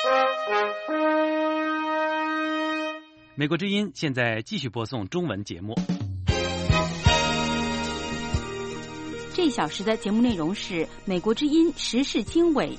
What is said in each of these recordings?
美国之音现在继续播送中文节目。 这一小时的节目内容是美国之音时事经纬。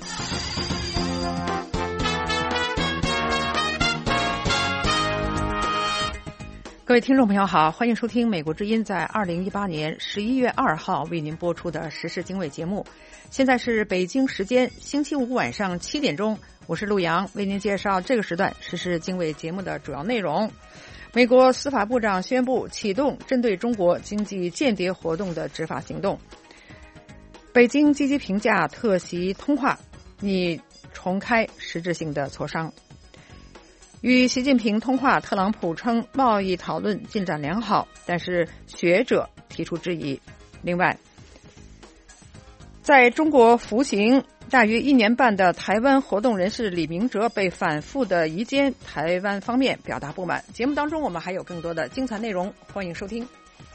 各位听众朋友好，欢迎收听美国之音在2018年11月2号为您播出的时事经纬节目。现在是北京时间星期五晚上7点钟，我是陆洋，为您介绍这个时段时事经纬节目的主要内容。美国司法部长宣布启动针对中国经济间谍活动的执法行动。北京积极评价特席通话，拟重开实质性的磋商。与习近平通话，特朗普称贸易讨论进展良好，但是学者提出质疑。另外，在中国服刑大约1年半的台湾活动人士李明哲被反复的移监，台湾方面表达不满。节目当中我们还有更多的精彩内容，欢迎收听。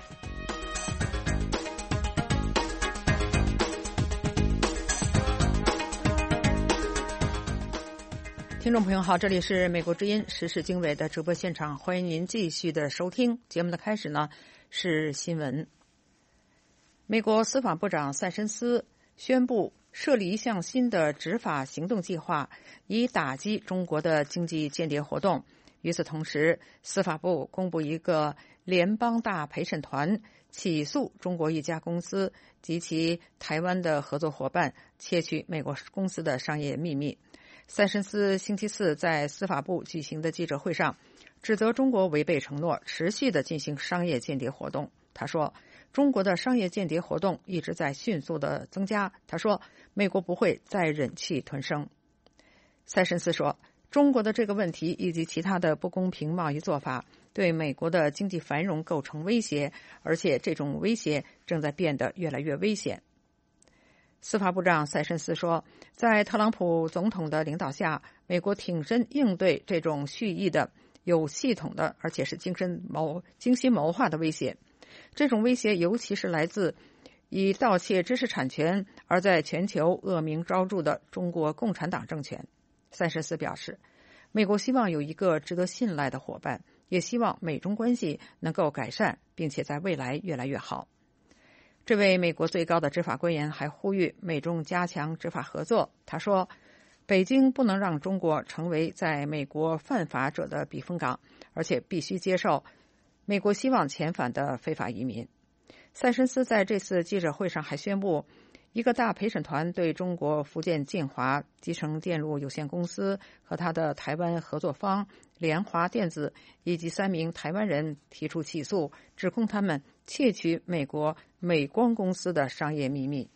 听众朋友好，这里是美国之音时事经纬的直播现场，欢迎您继续的收听。节目的开始呢是新闻。美国司法部长塞申斯宣布设立一项新的执法行动计划，以打击中国的经济间谍活动。与此同时，司法部公布一个联邦大陪审团起诉中国一家公司及其台湾的合作伙伴窃取美国公司的商业秘密。塞申斯星期四在司法部举行的记者会上，指责中国违背承诺，持续地进行商业间谍活动。他说，中国的商业间谍活动一直在迅速地增加。他说，美国不会再忍气吞声。塞申斯说，中国的这个问题以及其他的不公平贸易做法对美国的经济繁荣构成威胁，而且这种威胁正在变得越来越危险。司法部长塞申斯说，在特朗普总统的领导下，美国挺身应对这种蓄意的、有系统的，而且是精心谋划的威胁。这种威胁尤其是来自以盗窃知识产权而在全球恶名昭著的中国共产党政权。塞申斯表示，美国希望有一个值得信赖的伙伴，也希望美中关系能够改善，并且在未来越来越好。这位美国最高的执法官员还呼吁美中加强执法合作。他说，北京不能让中国成为在美国犯法者的避风港，而且必须接受美国希望遣返的非法移民。塞申斯在这次记者会上还宣布，一个大陪审团对中国福建晋华集成电路有限公司和他的台湾合作方联华电子以及3名台湾人提出起诉，指控他们窃取美国美光公司的商业秘密。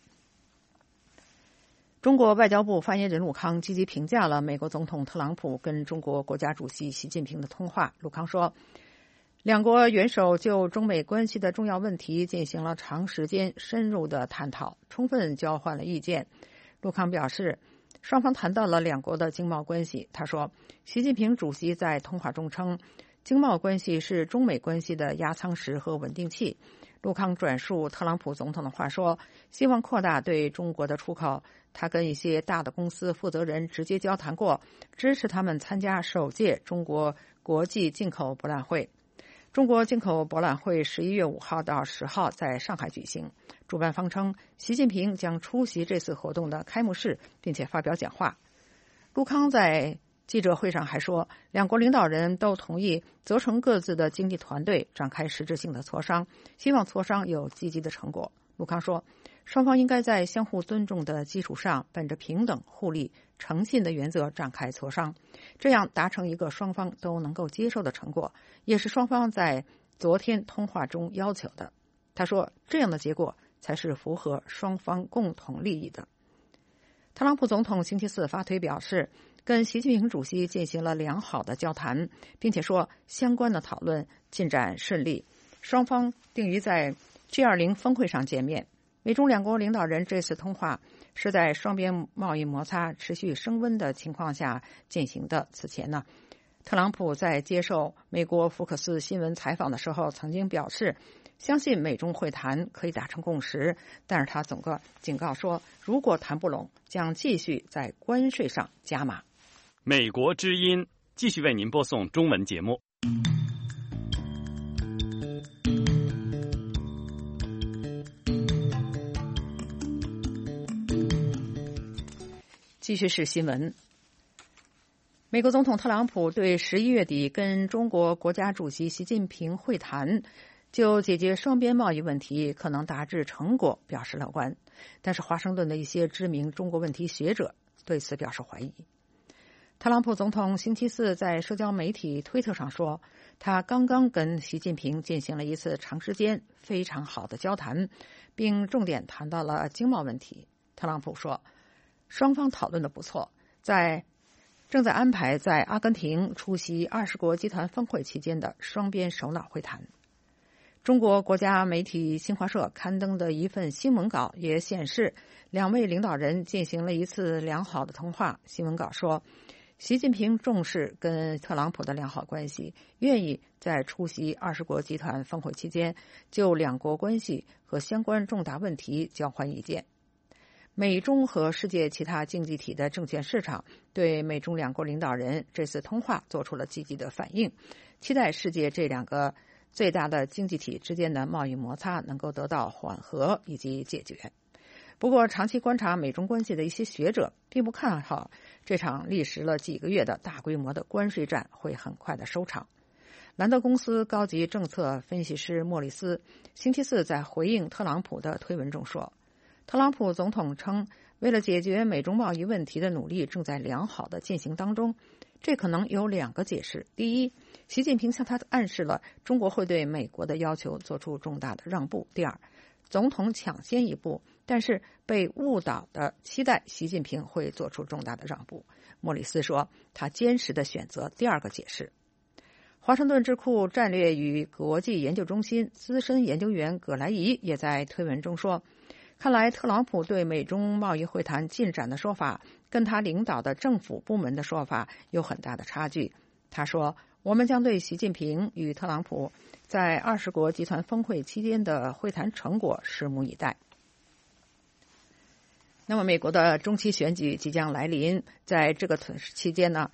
中国外交部发言人陆康积极评价了美国总统特朗普跟中国国家主席习近平的通话。陆康说，两国元首就中美关系的重要问题进行了长时间深入的探讨，充分交换了意见。陆康表示，双方谈到了两国的经贸关系。他说，习近平主席在通话中称，经贸关系是中美关系的压舱石和稳定器。陆康转述特朗普总统的话说，希望扩大对中国的出口。他跟一些大的公司负责人直接交谈过，支持他们参加首届中国国际进口博览会。中国进口博览会11月5号到10号在上海举行，主办方称习近平将出席这次活动的开幕式，并且发表讲话。陆康在记者会上还说，两国领导人都同意责成各自的经济团队展开实质性的磋商，希望磋商有积极的成果。陆康说，双方应该在相互尊重的基础上，本着平等、互利、诚信的原则展开磋商，这样达成一个双方都能够接受的成果，也是双方在昨天通话中要求的。他说，这样的结果才是符合双方共同利益的。特朗普总统星期四发推表示，跟习近平主席进行了良好的交谈，并且说相关的讨论进展顺利，双方定于在 G20 峰会上见面。美中两国领导人这次通话是在双边贸易摩擦持续升温的情况下进行的。此前呢，特朗普在接受美国福克斯新闻采访的时候曾经表示，相信美中会谈可以达成共识，但是他警告说，如果谈不拢，将继续在关税上加码。 美国之音继续为您播送中文节目。 继续是新闻。美国总统特朗普对11月底跟中国国家主席习近平会谈，就解决双边贸易问题可能达至成果表示乐观，但是华盛顿的一些知名中国问题学者对此表示怀疑。特朗普总统星期四在社交媒体推特上说，他刚刚跟习近平进行了一次长时间非常好的交谈，并重点谈到了经贸问题。特朗普说，双方讨论的不错，正在安排在阿根廷出席20国集团峰会期间的双边首脑会谈。中国国家媒体新华社刊登的一份新闻稿也显示，两位领导人进行了一次良好的通话。新闻稿说，习近平重视跟特朗普的良好关系，愿意在出席20国集团峰会期间就两国关系和相关重大问题交换意见。美中和世界其他经济体的证券市场对美中两国领导人这次通话做出了积极的反应，期待世界这两个最大的经济体之间的贸易摩擦能够得到缓和以及解决。不过，长期观察美中关系的一些学者并不看好这场历时了几个月的大规模的关税战会很快的收场。兰德公司高级政策分析师莫里斯星期四在回应特朗普的推文中说，特朗普总统称，为了解决美中贸易问题的努力正在良好的进行当中。这可能有两个解释。第一，习近平向他暗示了中国会对美国的要求做出重大的让步。第二，总统抢先一步，但是被误导的期待习近平会做出重大的让步。莫里斯说，他坚持的选择第二个解释。华盛顿智库战略与国际研究中心资深研究员葛莱仪也在推文中说，看来特朗普对美中贸易会谈进展的说法跟他领导的政府部门的说法有很大的差距。他说，我们将对习近平与特朗普在20国集团峰会期间的会谈成果拭目以待。那么美国的中期选举即将来临，在这个期间呢，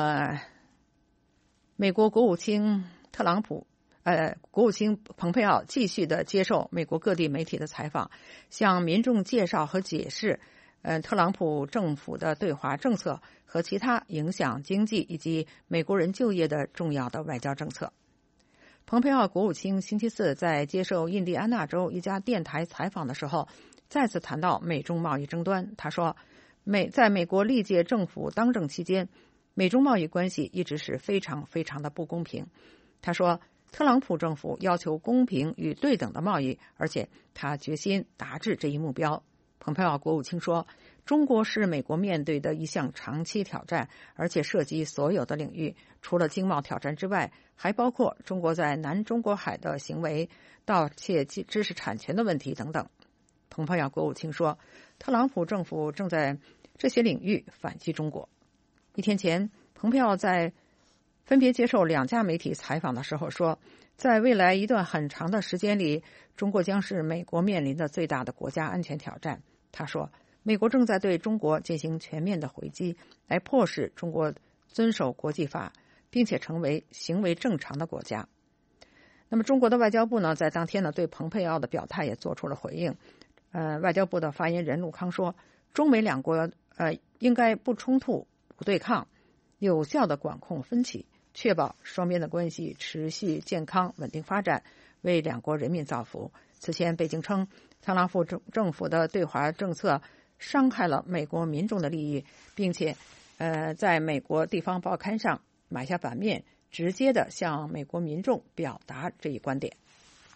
美国国务卿国务卿蓬佩奥继续的接受美国各地媒体的采访，向民众介绍和解释特朗普政府的对华政策和其他影响经济以及美国人就业的重要的外交政策。蓬佩奥国务卿星期四在接受印第安纳州一家电台采访的时候，再次谈到美中贸易争端。他说，在美国历届政府当政期间，美中贸易关系一直是非常非常的不公平。他说，特朗普政府要求公平与对等的贸易，而且他决心达至这一目标。蓬佩奥国务卿说，中国是美国面对的一项长期挑战，而且涉及所有的领域，除了经贸挑战之外，还包括中国在南中国海的行为、盗窃知识产权的问题等等。蓬佩奥国务卿说，特朗普政府正在这些领域反击中国。一天前，蓬佩奥在分别接受2家媒体采访的时候说，在未来一段很长的时间里，中国将是美国面临的最大的国家安全挑战。他说，美国正在对中国进行全面的回击，来迫使中国遵守国际法，并且成为行为正常的国家。那么中国的外交部呢，在当天呢，对蓬佩奥的表态也做出了回应。外交部的发言人陆康说，中美两国应该不冲突、不对抗，有效的管控分歧，确保双边的关系持续健康稳定发展，为两国人民造福。此前，北京称特朗普政府的对华政策伤害了美国民众的利益，并且在美国地方报刊上买下版面，直接的向美国民众表达这一观点。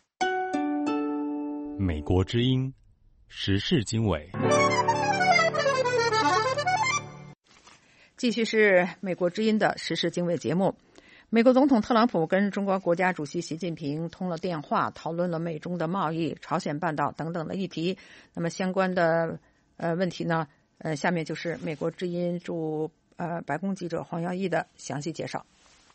美国之音，时事经纬。 继续是美国之音的时事经纬节目。美国总统特朗普跟中国国家主席习近平通了电话，讨论了美中的贸易、朝鲜半岛等等的议题。那么相关的问题呢，下面就是美国之音驻白宫记者黄耀毅的详细介绍。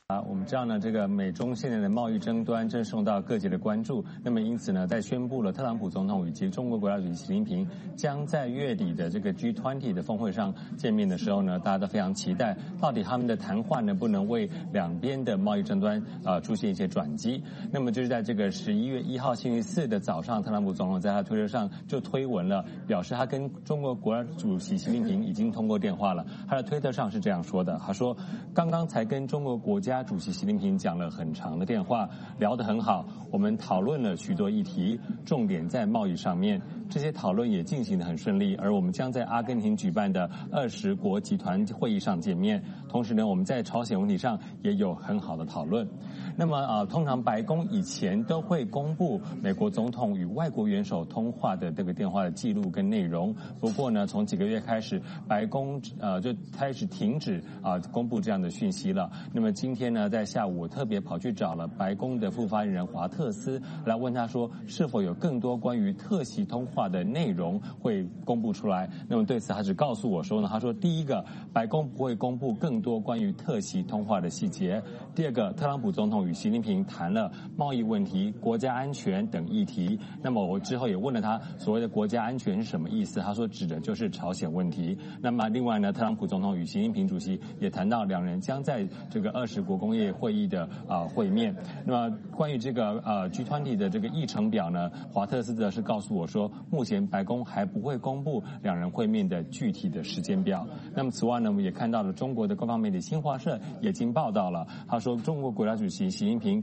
我们知道呢，这个美中现在的贸易争端正受到各界的关注。那么因此呢，在宣布了特朗普总统以及中国国家主席习近平将在月底的这个 G20 的峰会上见面的时候呢，大家都非常期待，到底他们的谈话能不能为两边的贸易争端出现一些转机。那么就是在这个11月1号星期四的早上，特朗普总统在他推特上就推文了，表示他跟中国国家主席习近平已经通过电话了。他的推特上是这样说的，他说刚刚才跟中国国家主席习近平讲了很长的电话，聊得很好，我们讨论了许多议题，重点在贸易上面，这些讨论也进行得很顺利，而我们将在阿根廷举办的20国集团会议上见面。同时呢，我们在朝鲜问题上也有很好的讨论。那么通常白宫以前都会公布美国总统与外国元首通话的这个电话的记录跟内容。不过呢，从几个月开始，白宫就开始停止公布这样的讯息了。那么今天呢，在下午我特别跑去找了白宫的副发言人华特斯，来问他说是否有更多关于特席通话的内容会公布出来。那么对此他只告诉我说呢，他说第一个，白宫不会公布更多关于特席通话的细节；第二个，特朗普总统与习近平谈了贸易问题、国家安全等议题。那么我之后也问了他，所谓的国家安全是什么意思？他说指的就是朝鲜问题。那么另外呢，特朗普总统与习近平主席也谈到两人将在这个20国工业会议的会面。那么关于这个G20 的这个议程表呢，华特斯则是告诉我说，目前白宫还不会公布两人会面的具体的时间表。那么此外呢，我们也看到了中国的官方媒体新华社也已经报道了，他说中国国家主席习近平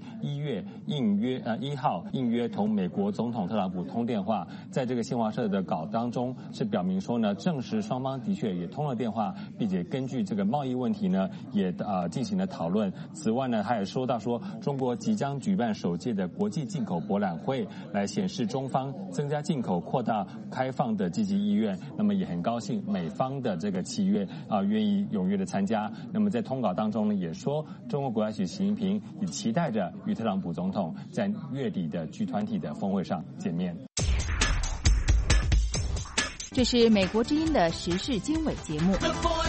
1号应约同美国总统特朗普通电话。在这个新华社的稿当中是表明说呢，证实双方的确也通了电话，并且根据这个贸易问题呢也进行了讨论。此外呢，他也说到说中国即将举办首届的国际进口博览会，来显示中方增加进口、扩大开放的积极意愿。那么也很高兴美方的这个企业愿意踊跃的参加。那么在通稿当中呢，也说中国国家主席习近平也期待着与特朗普总统在月底的G20的峰会上见面。 这是美国之音的时事经纬节目。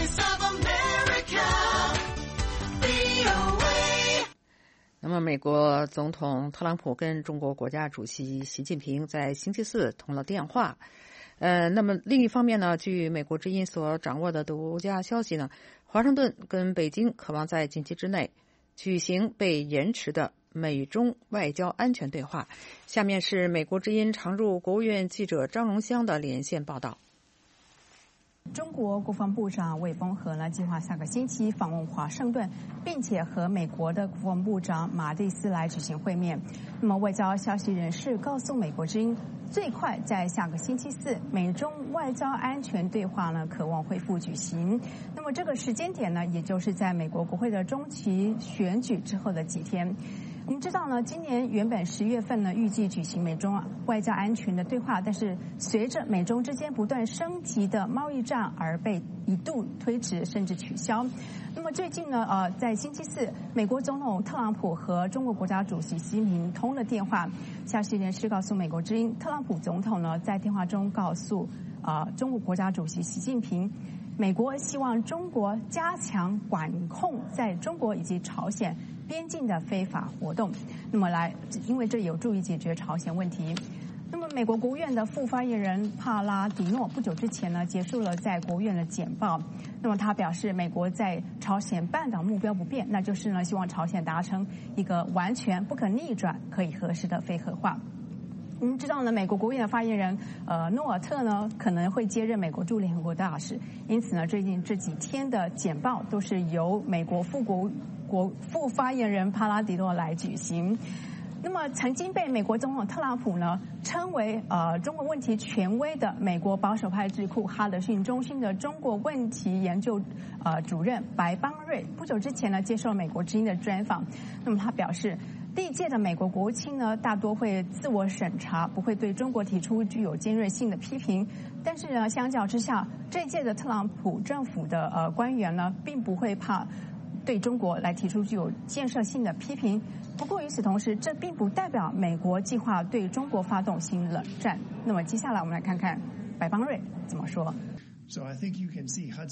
那么，美国总统特朗普跟中国国家主席习近平在星期四通了电话。那么另一方面呢，据美国之音所掌握的独家消息呢，华盛顿跟北京渴望在近期之内举行被延迟的美中外交安全对话。下面是美国之音常驻国务院记者张荣香的连线报道。 中国国防部长魏凤和呢，计划下个星期访问华盛顿，并且和美国的国防部长马蒂斯来举行会面。那么外交消息人士告诉美国之音，最快在下个星期四，美中外交安全对话呢可望恢复举行。那么这个时间点呢，也就是在美国国会的中期选举之后的几天。我们知道呢，今年原本10月份呢预计举行美中外交安全的对话，但是随着美中之间不断升级的贸易战而被一度推迟甚至取消。那么最近呢，在星期四，美国总统特朗普和中国国家主席习近平通了电话。消息人士告诉美国之音，特朗普总统呢在电话中告诉中国国家主席习近平，美国希望中国加强管控在中国以及朝鲜边境的非法活动，那么因为这有助于解决朝鲜问题。那么美国国务院的副发言人帕拉迪诺不久之前呢结束了在国务院的简报。那么他表示，美国在朝鲜半岛目标不变，那就是呢希望朝鲜达成一个完全不可逆转、可以核实的非核化。我们知道呢，美国国务院的发言人诺尔特呢可能会接任美国驻联合国大使，因此呢，最近这几天的简报都是由美国副发言人帕拉迪诺来举行。那么曾经被美国总统特朗普呢称为中国问题权威的美国保守派智库哈德逊中心的中国问题研究主任白邦瑞，不久之前呢接受美国之音的专访。那么他表示，历届的美国国务卿呢大多会自我审查，不会对中国提出具有尖锐性的批评。但是呢，相较之下，这一届的特朗普政府的官员呢并不会怕对中国来提出具有建设性的批评。不过与此同时，这并不代表美国计划对中国发动新冷战。那么接下来我们来看看白邦瑞怎么说。 So I think you can see Hudson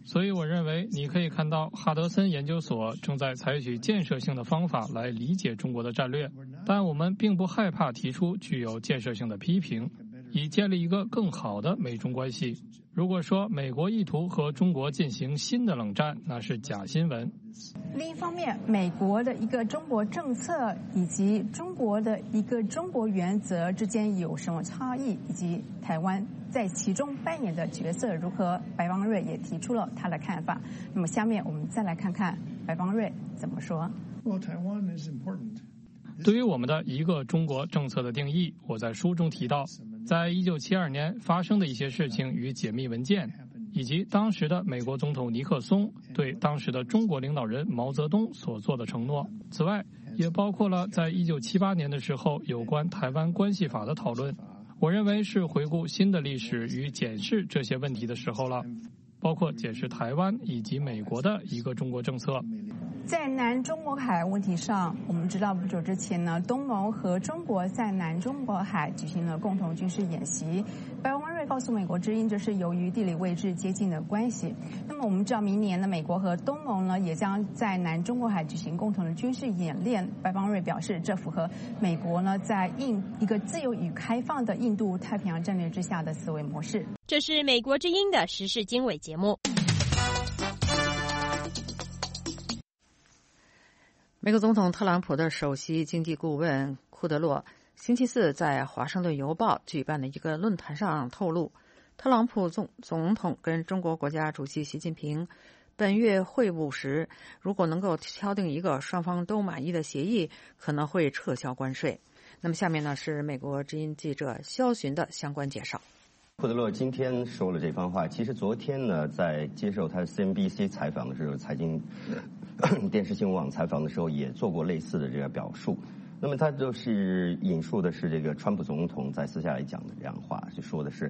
所以我认为你可以看到哈德森研究所正在采取建设性的方法来理解中国的战略，但我们并不害怕提出具有建设性的批评，以建立一个更好的美中关系。如果说美国意图和中国进行新的冷战，那是假新闻。 另一方面，美国的一个中国政策以及中国的一个中国原则之间有什么差异，以及台湾在其中扮演的角色如何？白邦瑞也提出了他的看法。那么下面我们再来看看白邦瑞怎么说。 对于我们的一个中国政策的定义，我在书中提到，在1972年发生的一些事情与解密文件，以及当时的美国总统尼克松对当时的中国领导人毛泽东所做的承诺。此外，也包括了在1978年的时候有关台湾关系法的讨论。我认为是回顾新的历史与检视这些问题的时候了，包括检视台湾以及美国的一个中国政策。 在南中国海问题上，我们知道不久之前呢，东盟和中国在南中国海举行了共同军事演习。白邦瑞告诉美国之音，这是由于地理位置接近的关系。那么我们知道，明年呢，美国和东盟呢也将在南中国海举行共同的军事演练。白邦瑞表示，这符合美国呢在一个自由与开放的印度太平洋战略之下的思维模式。 这是美国之音的时事经纬节目。 美国总统特朗普的首席经济顾问库德洛星期四在华盛顿邮报举办的一个论坛上透露，特朗普总统跟中国国家主席习近平本月会晤时，如果能够敲定一个双方都满意的协议，可能会撤销关税。那么下面呢是美国之音记者肖寻的相关介绍。 库德洛今天说了这番话，其实昨天呢，在接受他 CNBC 采访的时候，财经电视新闻网采访的时候，也做过类似的这个表述。那么他就是引述的是这个川普总统在私下来讲的这样的话，就说的是，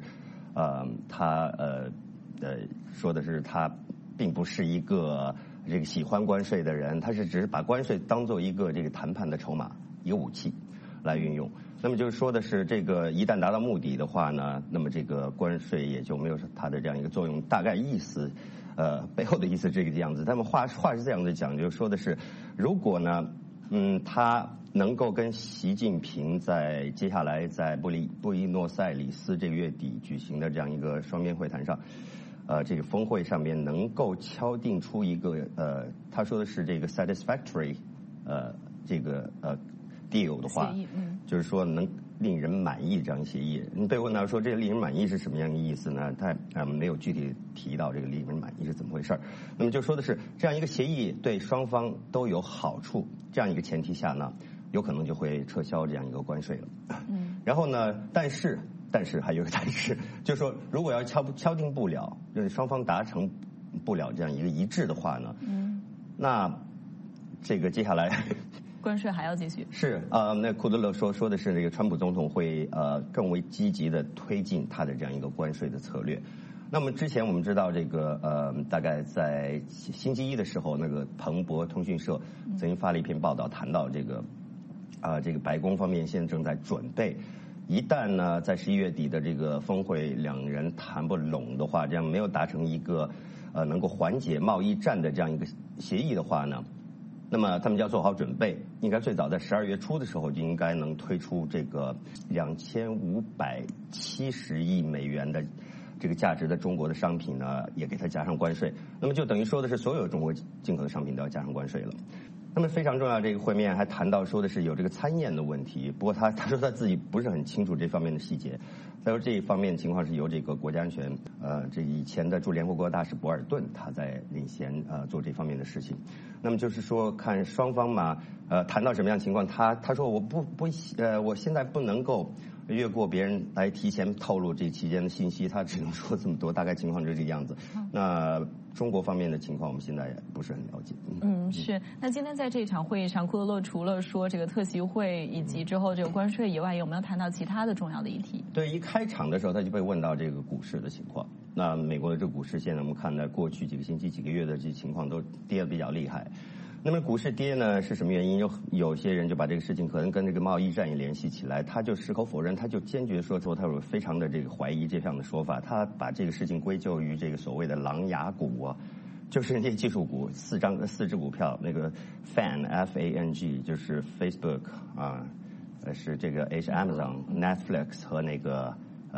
说的是他并不是一个这个喜欢关税的人，他是只是把关税当做一个这个谈判的筹码，一个武器来运用。那么就是说的是，这个一旦达到目的的话呢，那么这个关税也就没有它的这样一个作用。大概意思，背后的意思这个样子。他们话是这样子讲，就是说的是，如果呢，他能够跟习近平在接下来在布宜诺斯艾利斯这个月底举行的这样一个双边会谈上，这个峰会上面能够敲定出一个他说的是这个 satisfactory 这个deal 的话，就是说能令人满意这样协议。你被问到说这个令人满意是什么样的意思呢？他没有具体提到这个令人满意是怎么回事。那么就说的是这样一个协议对双方都有好处，这样一个前提下呢，有可能就会撤销这样一个关税了。然后呢，但是还有一个但是，就是说如果要敲定不了，就是双方达成不了这样一个一致的话呢，那这个接下来关税还要继续。 是那库德勒说的是这个川普总统会更为积极的推进他的这样一个关税的策略。那么之前我们知道这个大概在星期一的时候，那个彭博通讯社曾经发了一篇报道，谈到这个这个白宫方面现在正在准备，一旦呢在11月底的这个峰会两人谈不拢的话，这样没有达成一个能够缓解贸易战的这样一个协议的话呢，那么他们就要做好准备，应该最早在12月初的时候就应该能推出这个2570亿美元的这个价值的中国的商品呢，也给它加上关税。那么就等于说的是所有中国进口的商品都要加上关税了。那么非常重要，这个会面还谈到说的是有这个参宴的问题，不过他说他自己不是很清楚这方面的细节。他说这一方面的情况是由这个国家安全这以前的驻联合国大使博尔顿他在领衔做这方面的事情。那么就是说看双方嘛谈到什么样的情况，他说我现在不能够越过别人来提前透露这期间的信息，他只能说这么多，大概情况就是这个样子。那中国方面的情况我们现在也不是很了解。 是。那今天在这场会议上，库德勒除了说这个特席会以及之后这个关税以外，有没有谈到其他的重要的议题？ 对，一开场的时候他就被问到这个股市的情况。那美国的这个股市现在我们看在过去几个星期几个月的这情况都跌得比较厉害。 那么股市跌呢是什么原因？有些人就把这个事情可能跟这个贸易战也联系起来，他就矢口否认，他就坚决说他有非常的这个怀疑这样的说法，他把这个事情归咎于这个所谓的狼牙股啊。就是那些技术股四只股票，那个 FANG 就是 Facebook 啊，是这个 Amazon、Netflix 和那个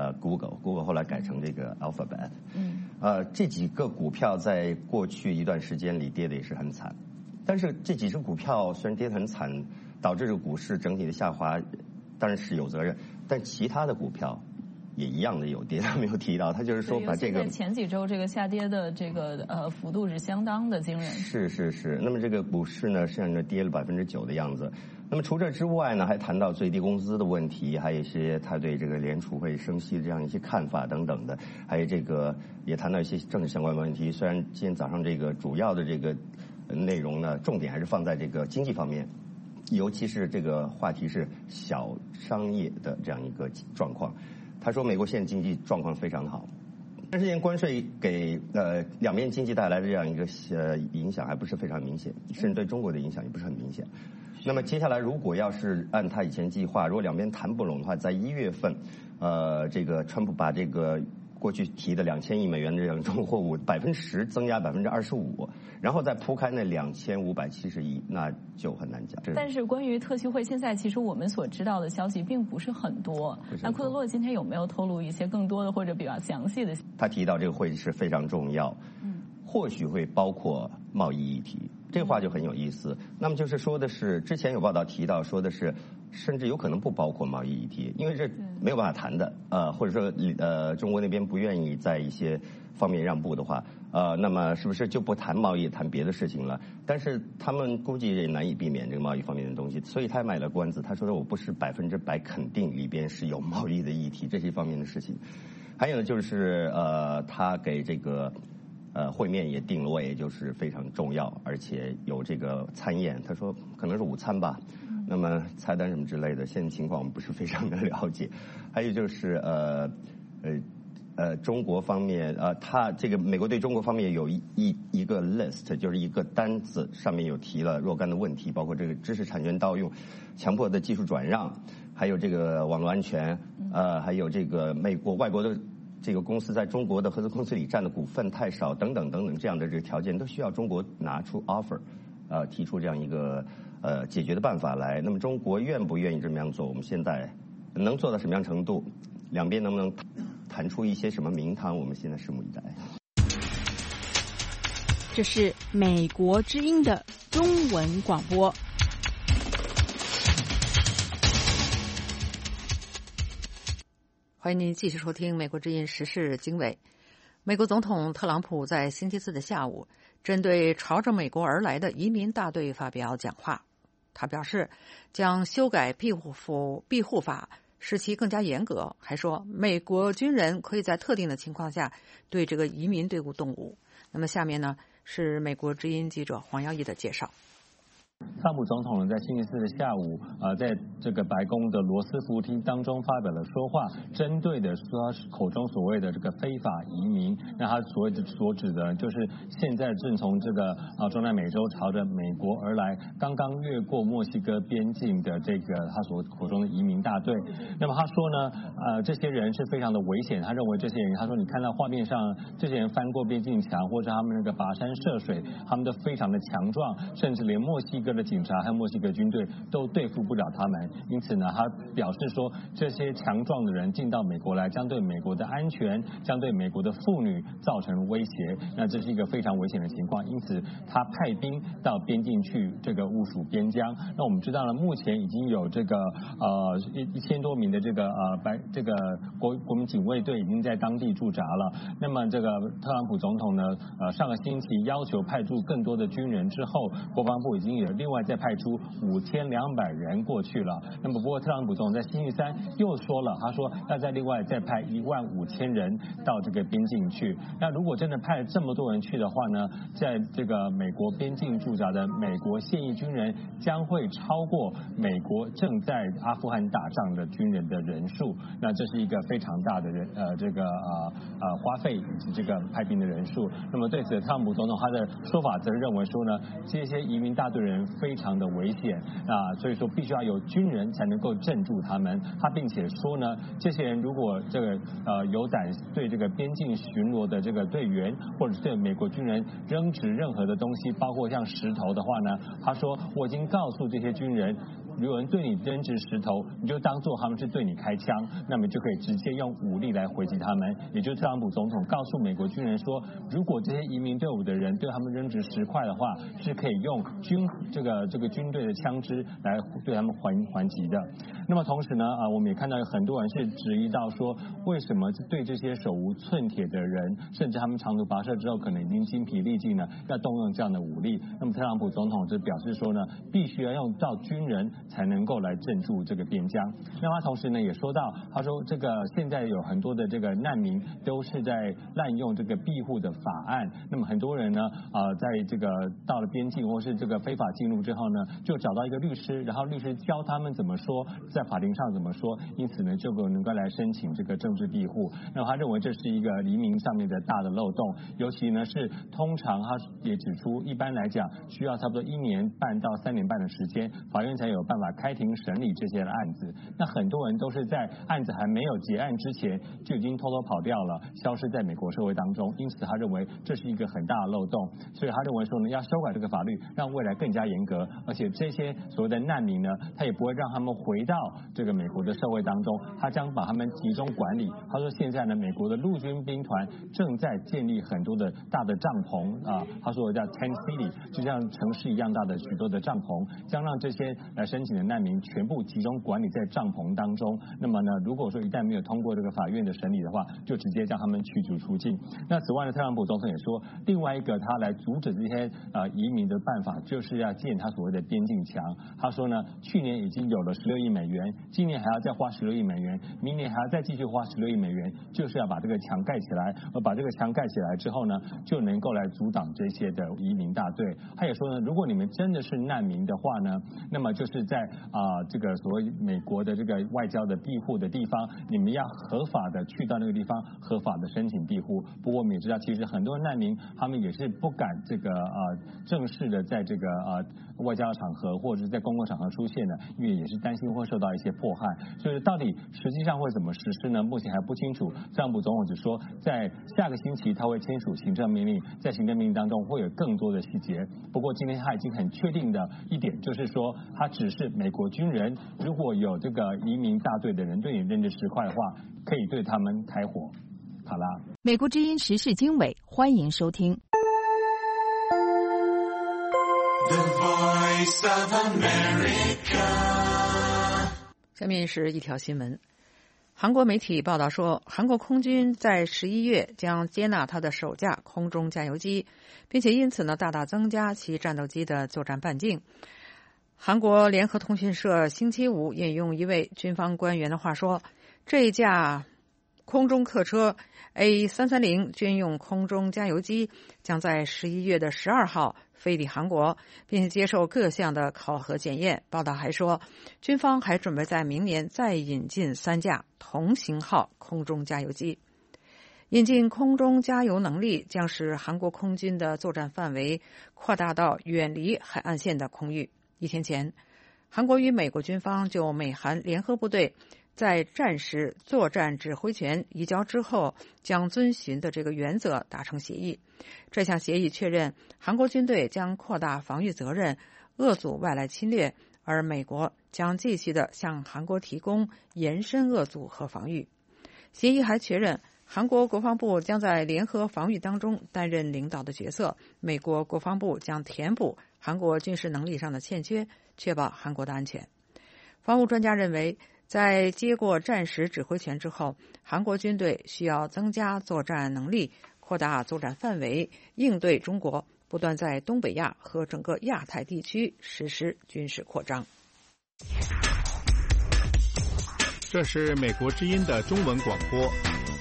Google 后来改成这个 Alphabet。这几个股票在过去一段时间里跌的也是很惨，但是这几只股票虽然跌得很惨，导致这个股市整体的下滑，当然是有责任，但其他的股票也一样的有跌，他没有提到，他就是说把这个前几周这个下跌的这个幅度是相当的惊人。 是。那么这个股市呢，实际上跌了9%的样子。那么除这之外呢，还谈到最低工资的问题，还有一些他对这个联储会升息的这样一些看法等等的，还有这个也谈到一些政治相关问题。虽然今天早上这个主要的这个内容呢，重点还是放在这个经济方面。尤其是这个话题是小商业的这样一个状况。他说美国现在经济状况非常好，但是现在关税给两边经济带来的这样一个影响还不是非常明显，甚至对中国的影响也不是很明显。那么接下来如果要是按他以前计划，如果两边谈不拢的话，在1月份，这个川普把这个过去提的2000亿美元的这样中货物10%增加25%，然后再铺开那2570亿，那就很难讲。 但是关于特需会，现在其实我们所知道的消息并不是很多。那库德洛今天有没有透露一些更多的或者比较详细的？ 他提到这个会是非常重要，或许会包括贸易议题。这个话就很有意思。那么就是说的是，之前有报道提到说的是，甚至有可能不包括贸易议题，因为这没有办法谈的，或者说中国那边不愿意在一些方面让步的话，那么是不是就不谈贸易，谈别的事情了？但是他们估计也难以避免这个贸易方面的东西，所以他卖了关子。他说的我不是100%肯定里边是有贸易的议题，这是一方面的事情。还有呢，就是他给这个。会面也定了位，就是非常重要，而且有这个餐宴。他说可能是午餐吧，那么菜单什么之类的，现在情况我们不是非常的了解。还有就是中国方面他这个美国对中国方面有一个 list， 就是一个单子，上面有提了若干的问题，包括这个知识产权盗用、强迫的技术转让，还有这个网络安全，还有这个美国外国的。这个公司在中国的合资公司里占的股份太少，等等等等，这样的这个条件都需要中国拿出 offer， 提出这样一个解决的办法来。那么中国愿不愿意这么样做？我们现在能做到什么样程度？两边能不能谈出一些什么名堂？我们现在拭目以待。 这是美国之音的中文广播。 欢迎您继续收听美国之音时事经纬。美国总统特朗普在星期四的下午针对朝着美国而来的移民大队发表讲话，他表示将修改庇护法，使其更加严格，还说美国军人可以在特定的情况下对这个移民队伍动武。那么下面呢是美国之音记者黄耀义的介绍。 特朗普总统呢，在星期四的下午，在这个白宫的罗斯福厅当中发表了说话，针对的说他口中所谓的这个非法移民，那他所指的就是现在正从这个中南美洲朝着美国而来，刚刚越过墨西哥边境的这个他所口中的移民大队。那么他说呢，这些人是非常的危险，他认为这些人，他说你看到画面上这些人翻过边境墙，或者他们那个跋山涉水，他们都非常的强壮，甚至连墨西哥的警察和墨西哥军队都对付不了他们，因此呢，他表示说，这些强壮的人进到美国来，将对美国的安全，将对美国的妇女造成威胁，那这是一个非常危险的情况，因此他派兵到边境去这个务署边疆。那我们知道了，目前已经有这个1000多名的这个国民警卫队已经在当地驻扎了。那么这个特朗普总统呢，上个星期要求派驻更多的军人之后，国防部已经有另外外再派出5200人过去了。那么不过特朗普总统在星期三又说了，他说要再另外再派15000人到这个边境去。那如果真的派这么多人去的话呢，在这个美国边境驻扎的美国现役军人将会超过美国正在阿富汗打仗的军人的人数。那这是一个非常大的花费以及这个派兵的人数。那么对此，特朗普总统他的说法则认为说呢，这些移民大队人非常的危险所以说必须要有军人才能够镇住他们。他并且说呢，这些人如果这个有胆对这个边境巡逻的这个队员或者是对美国军人扔掷任何的东西，包括像石头的话呢，他说我已经告诉这些军人，有人对你扔掷石头，你就当做他们是对你开枪，那么就可以直接用武力来回击他们。也就是特朗普总统告诉美国军人说，如果这些移民队伍的人对他们扔掷石块的话，是可以用这个军队的枪支来对他们还击的。那么同时呢，我们也看到有很多人是质疑到说，为什么对这些手无寸铁的人，甚至他们长途跋涉之后可能已经精疲力尽呢，要动用这样的武力。那么特朗普总统就表示说呢，必须要用到军人才能够来镇住这个边疆。那他同时呢也说到，他说这个现在有很多的这个难民都是在滥用这个庇护的法案。那么很多人呢在这个到了边境或是这个非法进入之后呢，就找到一个律师，然后律师教他们怎么说，在法庭上怎么说，因此呢就能够来申请这个政治庇护。那么他认为这是一个移民上面的大的漏洞，尤其呢是通常他也指出，一般来讲需要差不多1年半到3年半的时间，法院才有办法开庭审理这些的案子。那很多人都是在案子还没有结案之前就已经偷偷跑掉了，消失在美国社会当中，因此他认为这是一个很大的漏洞。所以他认为说呢，要修改这个法律，让未来更加严格，而且这些所谓的难民呢，他也不会让他们回到这个美国的社会当中，他将把他们集中管理。他说现在呢，美国的陆军兵团正在建立很多的大的帐篷他说叫 tent city， 就像城市一样大的许多的帐篷，将让这些来申请的难民全部集中管理在帐篷当中。那么呢，如果说一旦没有通过这个法院的审理的话，就直接将他们驱逐出境。那此外呢，特朗普总统也说，另外一个他来阻止这些移民的办法，就是要建他所谓的边境墙。他说呢，去年已经有了16亿美元，今年还要再花16亿美元，明年还要再继续花16亿美元，就是要把这个墙盖起来。而把这个墙盖起来之后呢，就能够来阻挡这些的移民大队。他也说呢，如果你们真的是难民的话呢，那么就是在这个所谓美国的这个外交的庇护的地方，你们要合法的去到那个地方，合法的申请庇护。不过我们也知道，其实很多难民他们也是不敢这个正式的在这个外交场合或者是在公共场合出现的，因为也是担心会受到一些迫害。所以到底实际上会怎么实施呢？目前还不清楚。特朗普总统只说，在下个星期他会签署行政命令，在行政命令当中会有更多的细节。不过今天他已经很确定的一点就是说，他指示美国军人，如果有这个移民大队的人对你扔着石块的话，可以对他们开火。好啦， 美国之音时事经纬，欢迎收听。 The Voice of America。 下面是一条新闻。韩国媒体报道说，韩国空军在11月将接纳它的首架空中加油机，并且因此呢大大增加其战斗机的作战半径。韩国联合通讯社星期五引用一位军方官员的话说，这一架空中客车 A330 军用空中加油机将在11月12号飞抵韩国，并且接受各项的考核检验。报道还说，军方还准备在明年再引进3架同型号空中加油机。引进空中加油能力将使韩国空军的作战范围扩大到远离海岸线的空域。1天前，韩国与美国军方就美韩联合部队在战时作战指挥权移交之后将遵循的这个原则达成协议。这项协议确认韩国军队将扩大防御责任，遏阻外来侵略，而美国将继续的向韩国提供延伸遏阻和防御。协议还确认韩国国防部将在联合防御当中担任领导的角色，美国国防部将填补韩国军事能力上的欠缺，确保韩国的安全。防务专家认为，在接过战时指挥权之后，韩国军队需要增加作战能力，扩大作战范围，应对中国不断在东北亚和整个亚太地区实施军事扩张。 这是美国之音的中文广播。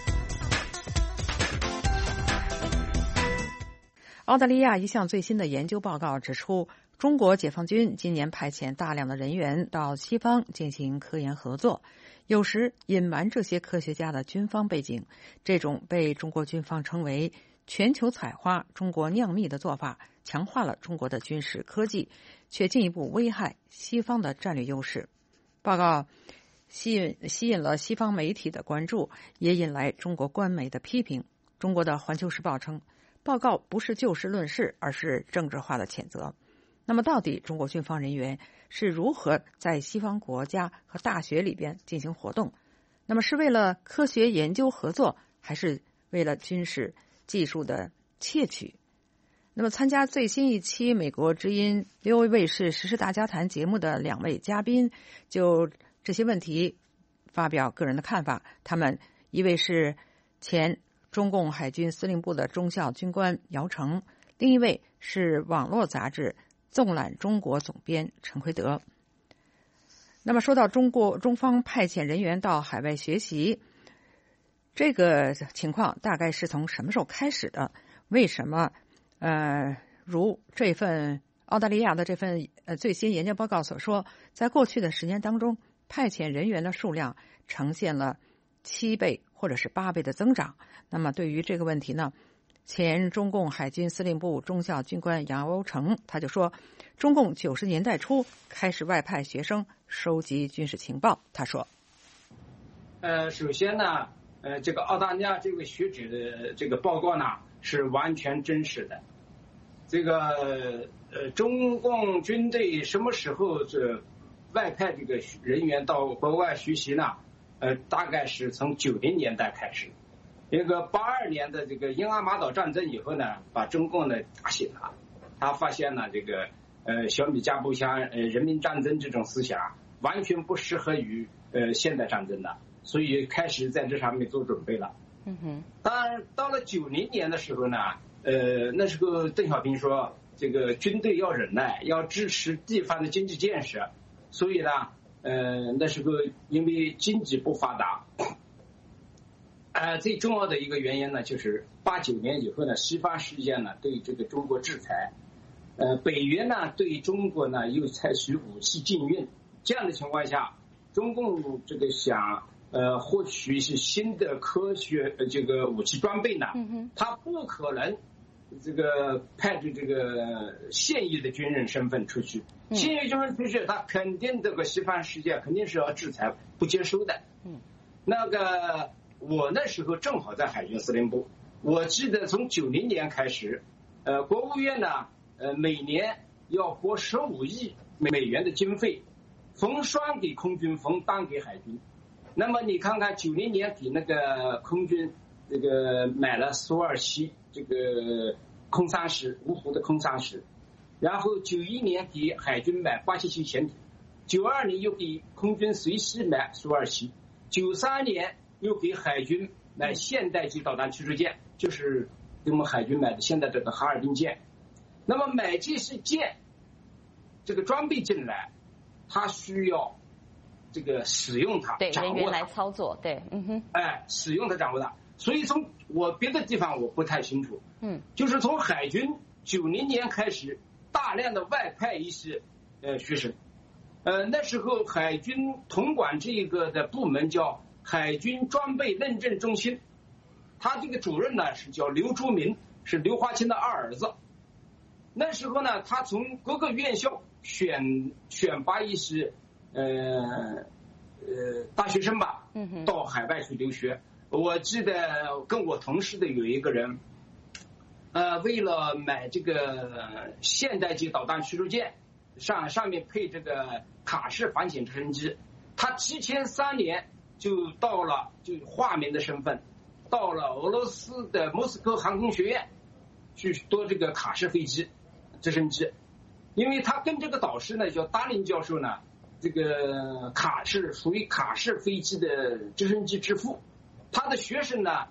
澳大利亚一项最新的研究报告指出，中国解放军今年派遣大量的人员到西方进行科研合作，有时隐瞒这些科学家的军方背景。这种被中国军方称为全球采花、中国酿蜜的做法，强化了中国的军事科技，却进一步危害西方的战略优势。报告吸引了西方媒体的关注，也引来中国官媒的批评。中国的《环球时报》称，报告不是就事论事，而是政治化的谴责。那么到底中国军方人员是如何在西方国家和大学里边进行活动？那么是为了科学研究合作，还是为了军事技术的窃取？那么参加最新一期美国之音六卫卫视时事大家谈节目的2位嘉宾就这些问题发表个人的看法。他们一位是前中共海军司令部的中校军官姚成，另一位是网络杂志纵览中国总编陈奎德。那么说到中方派遣人员到海外学习，这个情况大概是从什么时候开始的？为什么如这份澳大利亚的这份最新研究报告所说，在过去的10年当中，派遣人员的数量呈现了7倍或者是8倍的增长。那么对于这个问题呢，前中共海军司令部中校军官杨欧成他就说，中共90年代初开始外派学生收集军事情报。他说， 首先呢，这个澳大利亚这位学者的这个报告呢是完全真实的。这个中共军队什么时候这外派这个人员到国外学习呢？大概是从90年代开始。这个82年的这个英阿马岛战争以后呢，把中共呢打醒了。他发现呢，这个小米加步枪人民战争这种思想完全不适合于现代战争的，所以开始在这上面做准备了。当然到了90年的时候呢，那时候邓小平说，这个军队要忍耐，要支持地方的经济建设，所以呢，那时候因为经济不发达，最重要的一个原因呢，就是89年以后呢，西方世界呢对这个中国制裁，北约呢对中国呢又采取武器禁运，这样的情况下，中共这个想获取一些新的科学这个武器装备呢，他不可能这个派着这个现役的军人身份出去，现役军人出去，他肯定这个西方世界肯定是要制裁不接收的。那个我那时候正好在海军司令部，我记得从90年开始，国务院呢每年要拨15亿美元的经费，分双给空军，分单给海军。那么你看看90年给那个空军这个买了苏27这个空30芜湖的空30，然后91年给海军买87潜艇，92年又给空军随系买苏27， 93年又给海军买现代级导弹驱逐舰，就是给我们海军买的现在这个哈尔滨舰。那么买这些舰这个装备进来，它需要这个使用它， 对， 掌握它， 人员来操作，对， 使用它，掌握它。所以从我别的地方我不太清楚，就是从海军90年开始大量的外派一些学生，那时候海军统管这个的部门叫海军装备认证中心，他这个主任呢是叫刘竹民，是刘华清的二儿子。那时候呢，他从各个院校选拔一些大学生吧，到海外去留学。我记得跟我同事的有一个人，为了买这个现代级导弹驱逐舰，上面配这个卡式反潜直升机，他提前3年就到了，就化名的身份，到了俄罗斯的莫斯科航空学院去读这个卡式飞机直升机，因为他跟这个导师呢叫达林教授呢，这个属于卡式飞机的直升机之父。他的学生呢，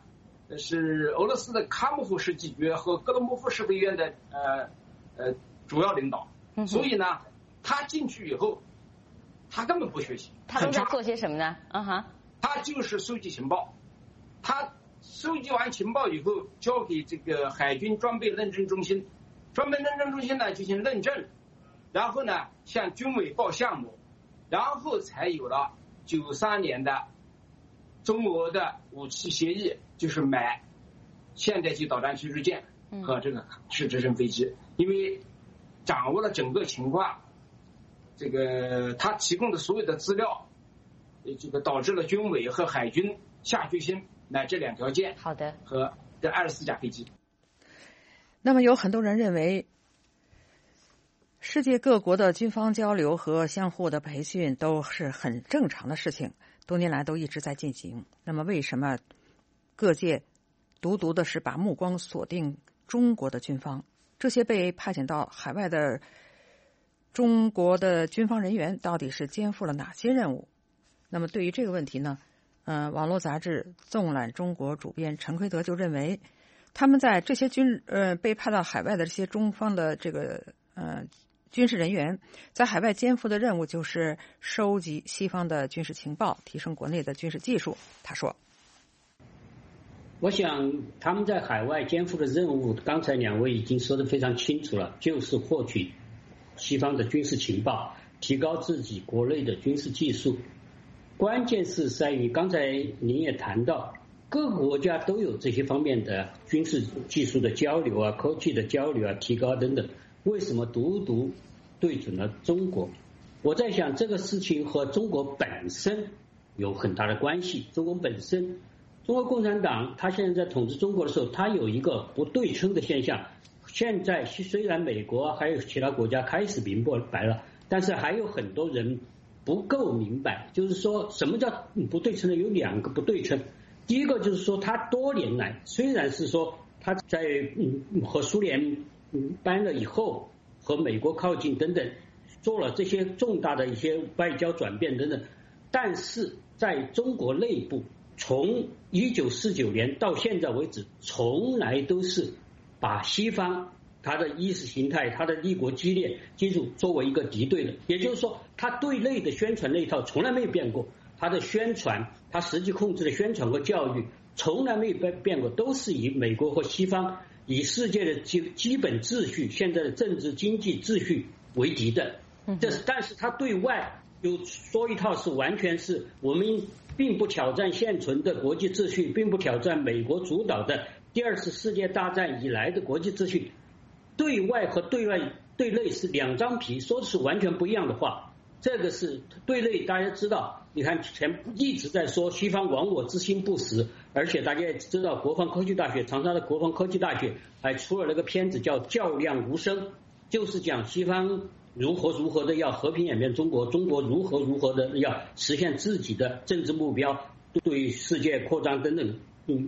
是俄罗斯的卡莫夫斯基局和格罗莫夫指挥院的主要领导，所以呢，他进去以后，他根本不学习。 他都在做些什么呢？ 他就是收集情报，他收集完情报以后，交给这个海军装备认证中心，装备认证中心呢进行认证，然后呢向军委报项目，然后才有了93年的中俄的武器协议，就是买现代级导弹驱逐舰和这个是直升飞机，因为掌握了整个情况，这个他提供的所有的资料，这个导致了军委和海军下决心买这2条舰， 好的， 和这24架飞机。 那么有很多人认为，世界各国的军方交流和相互的培训都是很正常的事情，多年来都一直在进行。那么为什么各界独独的是把目光锁定中国的军方？这些被派遣到海外的中国的军方人员到底是肩负了哪些任务？那么对于这个问题呢，网络杂志《纵览中国》主编陈奎德就认为，他们在这些被派到海外的这些中方的这个军事人员，在海外肩负的任务就是收集西方的军事情报，提升国内的军事技术。他说， 我想他们在海外肩负的任务，刚才2位已经说得非常清楚了，就是获取西方的军事情报，提高自己国内的军事技术。关键是在于刚才您也谈到，各个国家都有这些方面的军事技术的交流啊、科技的交流啊、提高等等，为什么独独对准了中国？我在想这个事情和中国本身有很大的关系。中国本身，中国共产党他现在在统治中国的时候，他有一个不对称的现象。现在虽然美国还有其他国家开始明白了，但是还有很多人不够明白，就是说什么叫不对称呢？有2个不对称。第一个就是说，他多年来虽然是说他在和苏联搬了以后，和美国靠近等等，做了这些重大的一些外交转变等等，但是在中国内部，从1949年到现在为止，从来都是把西方他的意识形态、他的立国激烈基础作为一个敌对的，也就是说，他对内的宣传那一套从来没有变过，他的宣传，他实际控制的宣传和教育从来没有变过，都是以美国和西方以世界的基本秩序、现在的政治经济秩序为敌的。但是他对外有说一套是完全是我们并不挑战现存的国际秩序，并不挑战美国主导的第2次世界大战以来的国际秩序。对外和对内是2张皮，说的是完全不一样的话。这个是对内，大家知道，你看一直在说西方亡我之心不死，而且大家也知道国防科技大学，长沙的国防科技大学还出了那个片子叫《较量无声》，就是讲西方如何的要和平演变中国，中国如何的要实现自己的政治目标，对世界扩张等等，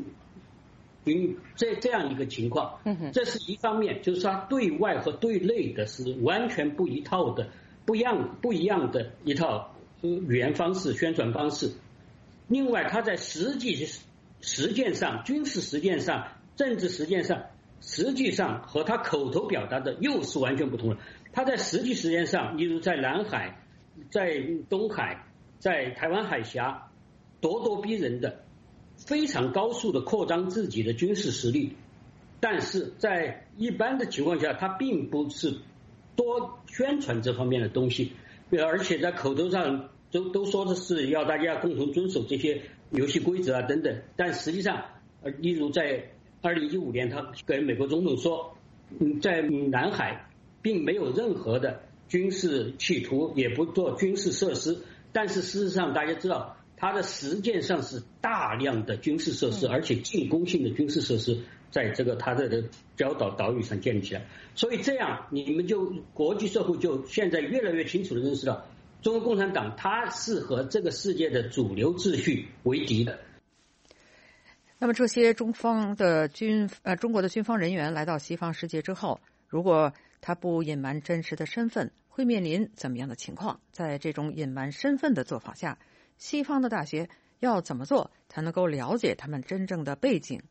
这样一个情况。这是一方面，就是他对外和对内的是完全不一套的不一样的一套语言方式、宣传方式。另外，他在实践上、军事实践上、政治实践上，实际上和他口头表达的又是完全不同的。他在实际实践上，例如在南海、在东海、在台湾海峡，咄咄逼人的、非常高速的扩张自己的军事实力，但是在一般的情况下，他并不是多宣传这方面的东西，而且在口头上都说的是要大家共同遵守这些游戏规则啊等等，但实际上，例如在2015年，他跟美国总统说，在南海并没有任何的军事企图，也不做军事设施，但是事实上大家知道，它的实践上是大量的军事设施，而且进攻性的军事设施在这个它的礁岛屿上建立起来。所以这样你们就国际社会就现在越来越清楚的认识到，中国共产党它是和这个世界的主流秩序为敌的。 那么这些中国的军方人员来到西方世界之后，如果他不隐瞒真实的身份，会面临怎么样的情况？在这种隐瞒身份的做法下，西方的大学要怎么做才能够了解他们真正的背景？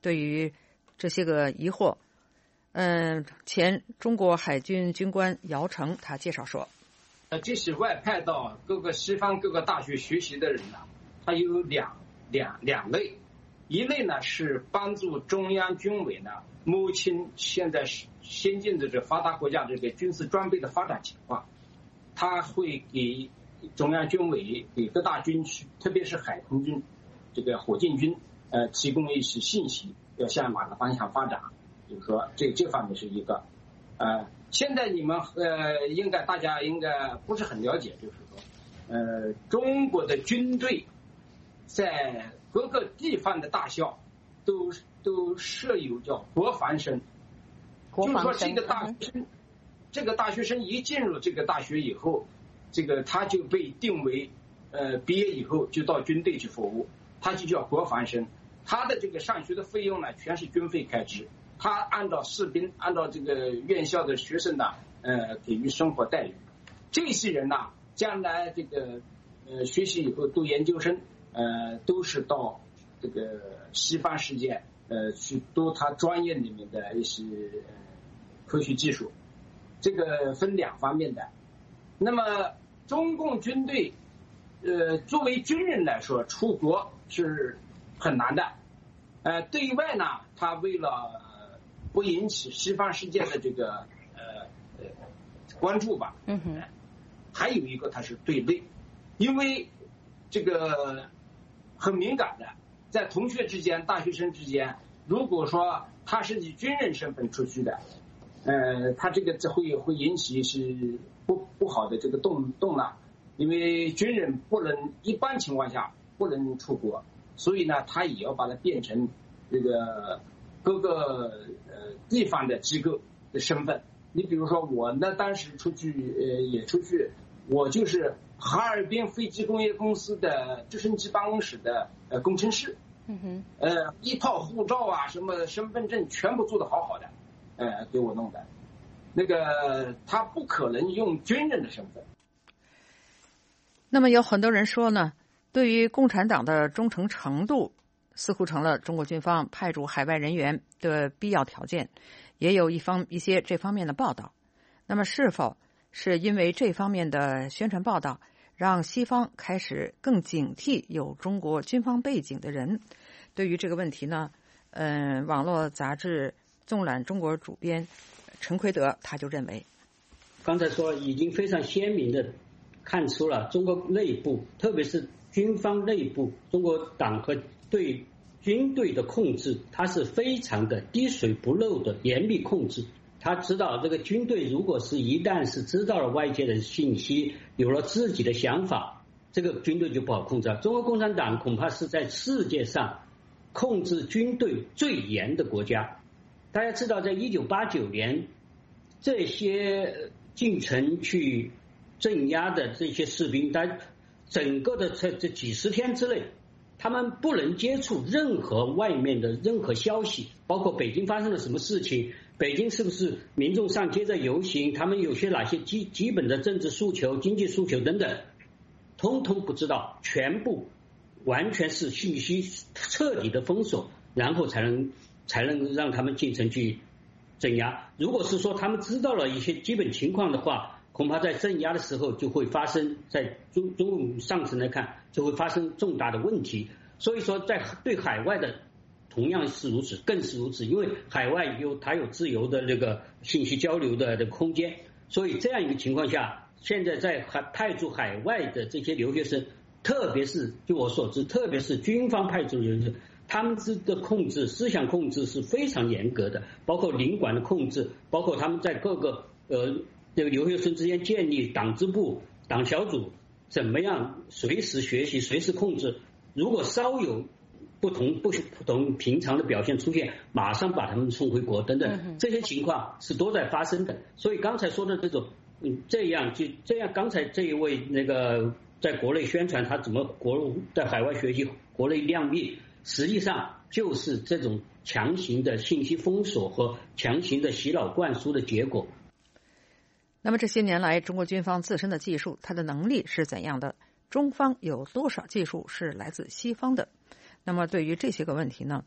对于这些个疑惑，前中国海军军官姚成他介绍说， 这是外派到各个西方各个大学学习的人呢，他有两类，一类呢是帮助中央军委呢摸清现在先进的这发达国家这个军事装备的发展情况，他会给中央军委给各大军区，特别是海空军、这个火箭军，提供一些信息，要向哪个方向发展。就是说，这方面是一个。现在你们大家应该不是很了解，就是说，中国的军队在各个地方的大校都设有叫国防生，就是说这个大学生一进入这个大学以后，这个他就被定为毕业以后就到军队去服务，他就叫国防生。他的这个上学的费用呢，全是军费开支，他按照士兵，按照这个院校的学生呢，给予生活待遇。这些人呢，将来这个学习以后读研究生，都是到这个西方世界去读他专业里面的一些科学技术，这个分两方面的。那么中共军队作为军人来说，出国是很难的。对外呢，他为了不引起西方世界的这个关注吧，还有一个他是对内，因为这个很敏感的，在同学之间、大学生之间，如果说他是以军人身份出去的，他这个会引起是不好的这个动荡，因为军人一般情况下不能出国，所以呢，他也要把它变成这个各个地方的机构的身份。你比如说我呢，当时出去，我就是哈尔滨飞机工业公司的直升机办公室的工程师，一套护照啊，什么身份证全部做得好好的，给我弄的。那个他不可能用军人的身份。 那么有很多人说呢，对于共产党的忠诚程度，似乎成了中国军方派驻海外人员的必要条件，也有一些这方面的报道。那么是否是因为这方面的宣传报道，让西方开始更警惕有中国军方背景的人？对于这个问题呢，网络杂志纵览中国主编陈奎德他就认为， 刚才说已经非常鲜明的看出了中国内部，特别是军方内部，中国党和对军队的控制，它是非常的滴水不漏的严密控制。他知道这个军队如果是一旦是知道了外界的信息，有了自己的想法，这个军队就不好控制了。中国共产党恐怕是在世界上控制军队最严的国家。大家知道，在1989年，这些进城去镇压的这些士兵，在整个的这几十天之内，他们不能接触任何外面的任何消息，包括北京发生了什么事情，北京是不是民众上街在游行，他们有些哪些基本的政治诉求、经济诉求等等，通通不知道，全部完全是信息彻底的封锁，然后才能让他们进城去镇压。如果是说他们知道了一些基本情况的话，恐怕在镇压的时候就会发生，在中共上层来看就会发生重大的问题。所以说在对海外的同样是如此，更是如此，因为海外它有自由的这个信息交流的空间，所以这样一个情况下，现在在派驻海外的这些留学生，特别是据我所知，特别是军方派驻留学生，他们的控制、思想控制是非常严格的，包括领馆的控制，包括他们在各个这个留学生之间建立党支部、党小组，怎么样随时学习、随时控制，如果稍有不同平常的表现出现，马上把他们送回国等等，这些情况是都在发生的。所以刚才说的这种这样，刚才这一位那个在国内宣传他怎么在海外学习、国内亮秘，实际上就是这种强行的信息封锁和强行的洗脑灌输的结果。 那么这些年来，中国军方自身的技术，它的能力是怎样的？中方有多少技术是来自西方的？那么对于这些个问题呢，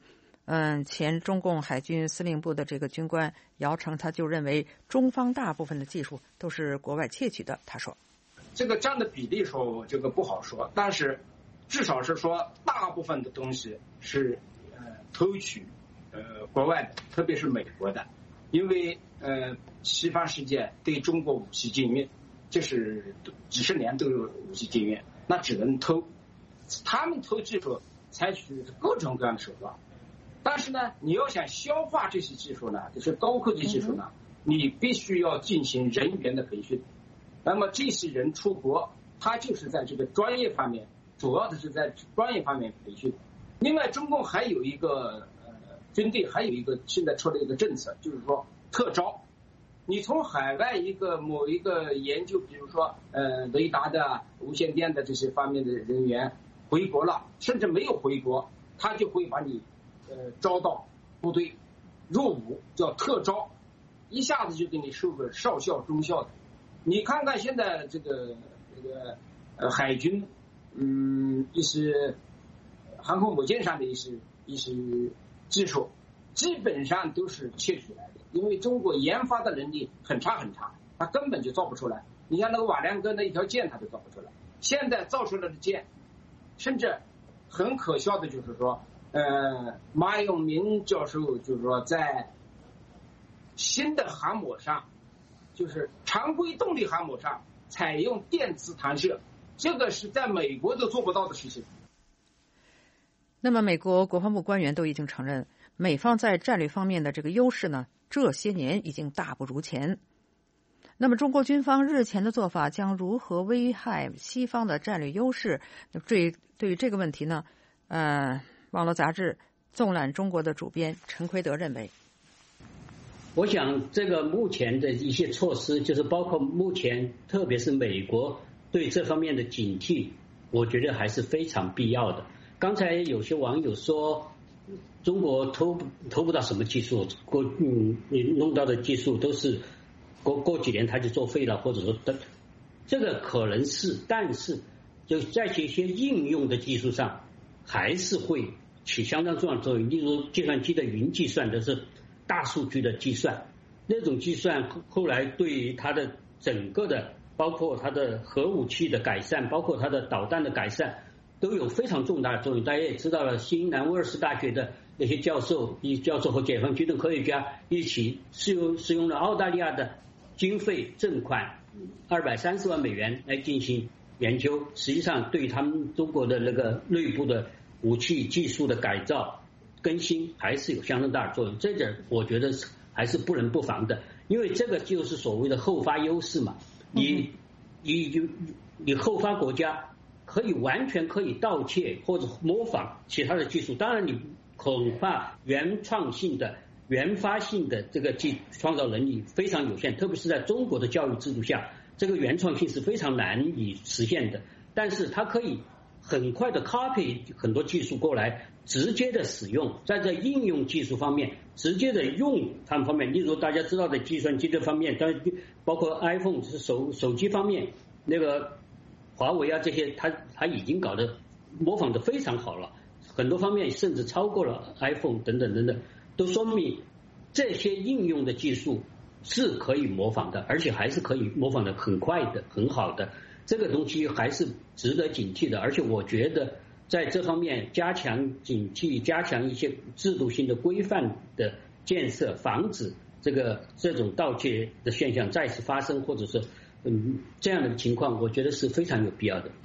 前中共海军司令部的这个军官姚成，他就认为中方大部分的技术都是国外窃取的。他说， 这个占的比例说这个不好说，但是至少是说大部分的东西是偷取国外的，特别是美国的，因为西方世界对中国武器禁运，这是几十年都有武器禁运，那只能偷，他们偷技术采取各种各样的手段。但是呢，你要想消化这些技术呢，这些高科技技术呢，你必须要进行人员的培训。那么这些人出国，他就是在这个专业方面，主要的是在专业方面培训。另外，中共还有一个军队还有一个现在出了一个政策，就是说特招。你从海外某一个研究，比如说雷达的、无线电的这些方面的人员回国了，甚至没有回国，他就会把你招到部队入伍，叫特招，一下子就给你收个少校、中校的。你看看现在这个海军，一些航空母舰上的一些技术，基本上都是窃取来的，因为中国研发的能力很差，它根本就造不出来。你像那个瓦良格那一条舰，它都造不出来。现在造出来的舰，甚至很可笑的就是说。马永明教授就是说，在新的航母上，就是常规动力航母上采用电磁弹射，这个是在美国都做不到的事情。 那么，美国国防部官员都已经承认，美方在战略方面的这个优势呢，这些年已经大不如前。那么，中国军方日前的做法将如何危害西方的战略优势？对于这个问题呢，网络杂志《纵览中国》的主编陈奎德认为， 我想这个目前的一些措施，就是包括目前特别是美国对这方面的警惕，我觉得还是非常必要的。刚才有些网友说中国偷不到什么技术，你弄到的技术都是过几年它就作废了，或者说这个可能是，但是就在这些应用的技术上还是会起相当重要的作用。例如计算机的云计算，的是大数据的计算，那种计算后来对于它的整个的，包括它的核武器的改善，包括它的导弹的改善，都有非常重大的作用。大家也知道了，新南威尔士大学的那些教授和解放军的科学家一起使用了澳大利亚的经费赠款230万美元来进行研究，实际上对于他们中国的那个内部的武器技术的改造更新还是有相当大的作用。这点我觉得还是不能不防的，因为这个就是所谓的后发优势嘛。你后发国家完全可以盗窃或者模仿其他的技术，当然你恐怕原发性的这个创造能力非常有限，特别是在中国的教育制度下，这个原创性是非常难以实现的。但是它可以很快的 copy 很多技术过来，直接的使用，在这应用技术方面直接的用他们方面，例如大家知道的计算机这方面，包括 iPhone 是手机方面，那个华为啊这些它已经搞得模仿的非常好了，很多方面甚至超过了 iPhone 等等，都说明这些应用的技术是可以模仿的，而且还是可以模仿的很快的很好的。这个东西还是值得警惕的，而且我觉得在这方面加强警惕，加强一些制度性的规范的建设，防止这种盗窃的现象再次发生，或者是这样的情况，我觉得是非常有必要的。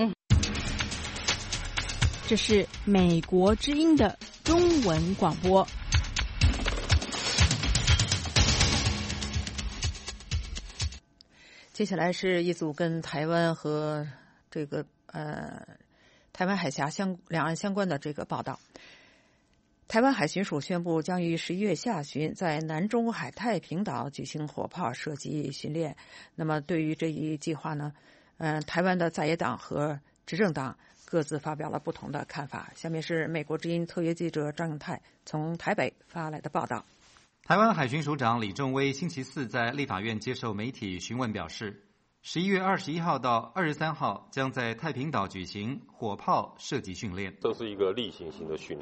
这是美国之音的中文广播。 接下来是一组跟台湾和这个台湾海峡两岸相关的这个报道。台湾海巡署宣布将于11月下旬在南中海太平岛举行火炮射击训练。那么对于这一计划呢，台湾的在野党和执政党各自发表了不同的看法。下面是美国之音特约记者张永泰从台北发来的报道。 台湾海巡署长李仲威星期四在立法院接受媒体询问表示，11月21号到23号将在太平岛举行火炮射击训练。 这是一个例行性的训练，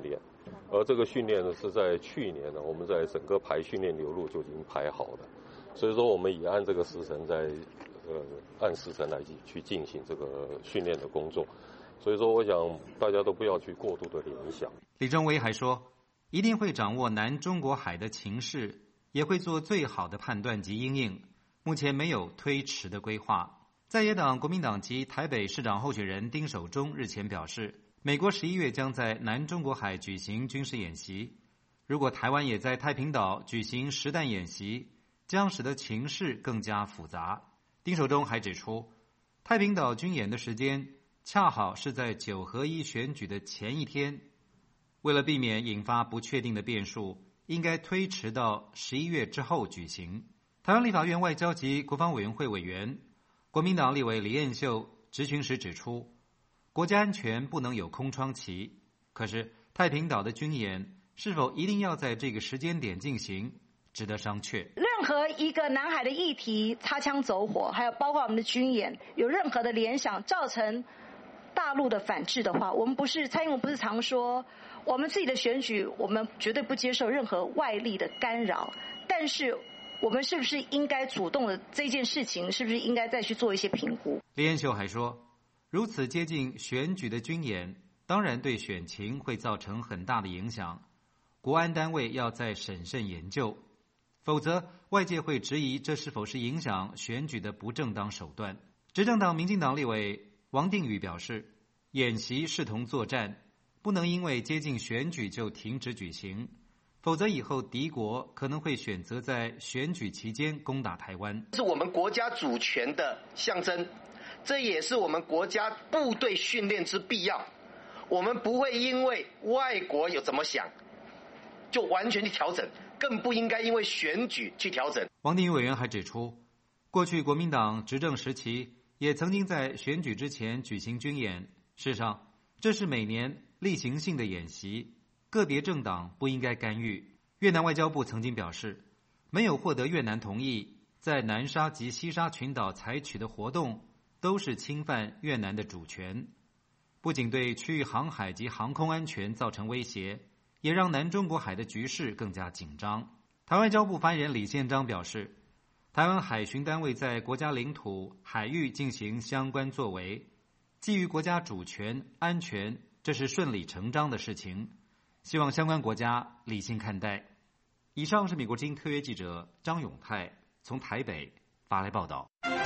而这个训练呢是在去年呢，我们在整个排训练流路就已经排好了，所以说我们也按这个时程按时程来去进行这个训练的工作，所以说我想大家都不要去过度的联想。 李正威还说，一定会掌握南中国海的情势，也会做最好的判断及因应，目前没有推迟的规划。在野党国民党籍台北市长候选人丁守中日前表示，美国11月将在南中国海举行军事演习，如果台湾也在太平岛举行实弹演习，将使得情势更加复杂。丁守中还指出，太平岛军演的时间恰好是在9合1选举的前一天，为了避免引发不确定的变数，应该推迟到11月之后举行。台湾立法院外交及国防委员会委员、国民党立委李彦秀质询时指出，国家安全不能有空窗期，可是太平岛的军演是否一定要在这个时间点进行，值得商榷。 任何一个南海的议题擦枪走火，还有包括我们的军演，有任何的联想造成大陆的反制的话，蔡英文不是常说，我们自己的选举，我们绝对不接受任何外力的干扰，但是我们是不是应该主动的这件事情，是不是应该再去做一些评估？ 李彦秀还说，如此接近选举的军演，当然对选情会造成很大的影响，国安单位要再审慎研究，否则外界会质疑这是否是影响选举的不正当手段。执政党民进党立委王定宇表示，演习视同作战，不能因为接近选举就停止举行，否则以后敌国可能会选择在选举期间攻打台湾。 这是我们国家主权的象征，这也是我们国家部队训练之必要。我们不会因为外国有怎么想就完全去调整，更不应该因为选举去调整。 王定宇委员还指出，过去国民党执政时期也曾经在选举之前举行军演，事实上这是每年例行性的演习，个别政党不应该干预。越南外交部曾经表示，没有获得越南同意，在南沙及西沙群岛采取的活动都是侵犯越南的主权，不仅对区域航海及航空安全造成威胁，也让南中国海的局势更加紧张。台湾外交部发言人李宪章表示，台湾海巡单位在国家领土海域进行相关作为，基于国家主权安全，这是顺理成章的事情，希望相关国家理性看待。以上是美国之音特约记者张永泰从台北发来报道。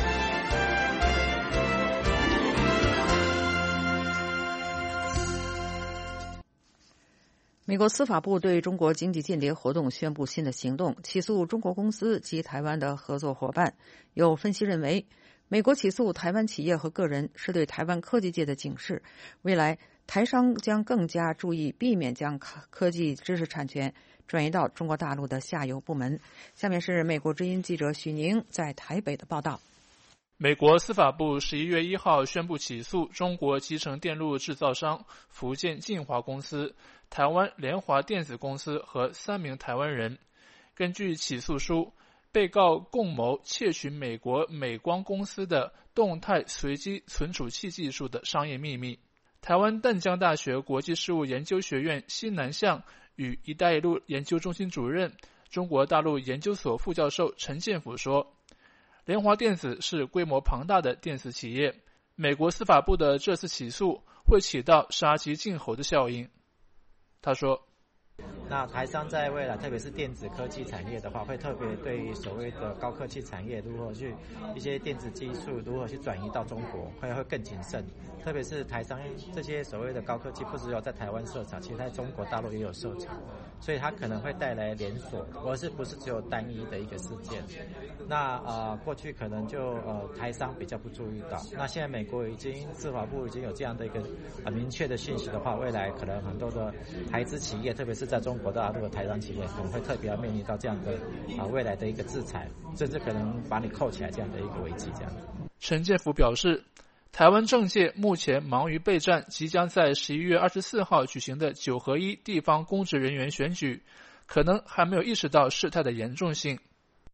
美国司法部对中国经济间谍活动宣布新的行动，起诉中国公司及台湾的合作伙伴。有分析认为，美国起诉台湾企业和个人是对台湾科技界的警示，未来台商将更加注意避免将科技知识产权转移到中国大陆的下游部门。下面是美国之音记者许宁在台北的报道。 美国司法部11月1号宣布起诉中国集成电路制造商福建晋华公司、台湾联华电子公司和3名台湾人。根据起诉书，被告共谋窃取美国美光公司的动态随机存储器技术的商业秘密。台湾淡江大学国际事务研究学院西南向与一带一路研究中心主任、中国大陆研究所副教授陈建甫说，联华电子是规模庞大的电子企业，美国司法部的这次起诉会起到杀鸡儆猴的效应。他说， 那台商在未来特别是电子科技产业的话，会特别对所谓的高科技产业如何去一些电子技术如何去转移到中国会更谨慎，特别是台商这些所谓的高科技不只有在台湾设厂，其实在中国大陆也有设厂，所以它可能会带来连锁，而是不是只有单一的一个事件。那过去可能就台商比较不注意到，那现在美国司法部已经有这样的一个明确的讯息的话，未来可能很多的台资企业，特别是在中国大陆的台商企业，可能会特别要面临到这样的未来的一个制裁，甚至可能把你扣起来这样的一个危机。这样。 陈建甫表示，台湾政界目前忙于备战即将在11月24号举行的9合1地方公职人员选举，可能还没有意识到事态的严重性。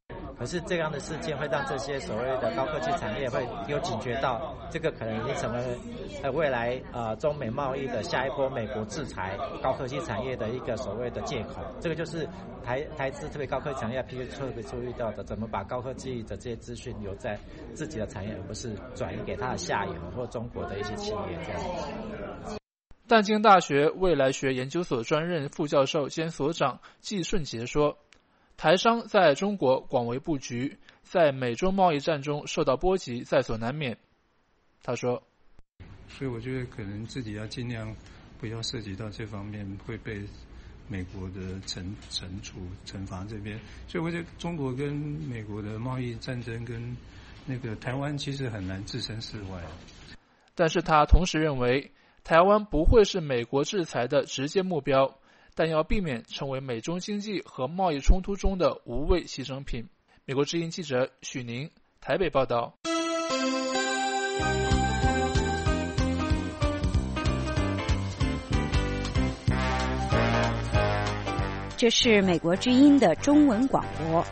可是这样的事件会让这些所谓的高科技产业会有警觉到，这个可能已经成为未来中美贸易的下一波美国制裁高科技产业的一个所谓的借口。这个就是台资特别高科技产业必须特别注意到的，怎么把高科技的这些资讯留在自己的产业，而不是转移给他的下游或中国的一些企业这样子。 淡江大学未来学研究所专任副教授兼所长季顺杰说，台商在中国广为布局，在美中贸易战中受到波及在所难免。他说， 所以我觉得可能自己要尽量不要涉及到这方面，会被美国的惩罚这边。所以我觉得中国跟美国的贸易战争跟那个台湾其实很难置身事外。 但是他同时认为，台湾不会是美国制裁的直接目标，但要避免成为美中经济和贸易冲突中的无谓牺牲品。美国之音记者许宁台北报道。 这是美国之音的中文广播。